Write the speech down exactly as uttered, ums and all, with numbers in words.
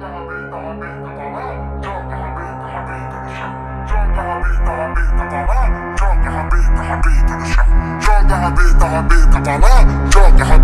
Joga a rabeta, rabeta pra lá, joga a rabeta, rabeta no chão. Joga a rabeta, rabeta pra lá, joga a rabeta, rabeta no chão. Joga a rabeta, rabeta pra lá, joga a rabeta.